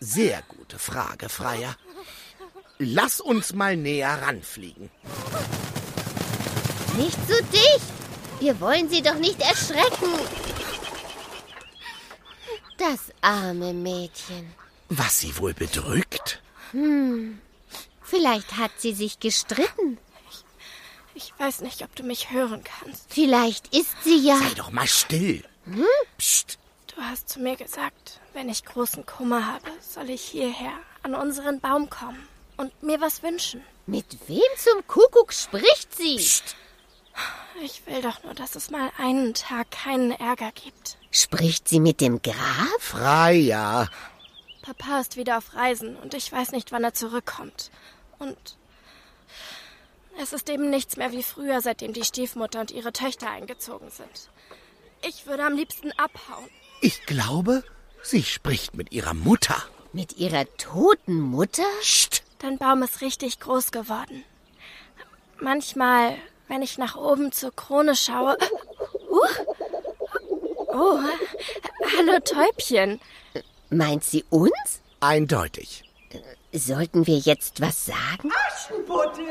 Sehr gute Frage, Freier. Lass uns mal näher ranfliegen. Nicht so dicht. Wir wollen sie doch nicht erschrecken. Das arme Mädchen. Was sie wohl bedrückt? Vielleicht hat sie sich gestritten. Ich weiß nicht, ob du mich hören kannst. Vielleicht ist sie ja... Sei doch mal still. Psst. Du hast zu mir gesagt, wenn ich großen Kummer habe, soll ich hierher an unseren Baum kommen und mir was wünschen. Mit wem zum Kuckuck spricht sie? Psst. Ich will doch nur, dass es mal einen Tag keinen Ärger gibt. Spricht sie mit dem Graf? Freier. Papa ist wieder auf Reisen und ich weiß nicht, wann er zurückkommt. Und es ist eben nichts mehr wie früher, seitdem die Stiefmutter und ihre Töchter eingezogen sind. Ich würde am liebsten abhauen. Ich glaube, sie spricht mit ihrer Mutter. Mit ihrer toten Mutter? Psst. Dein Baum ist richtig groß geworden. Manchmal, wenn ich nach oben zur Krone schaue... Oh, hallo Täubchen. Meint sie uns? Eindeutig. Sollten wir jetzt was sagen? Aschenputtel!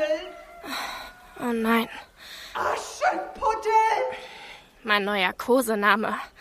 Oh nein, Aschenputtel! mein neuer Kosename.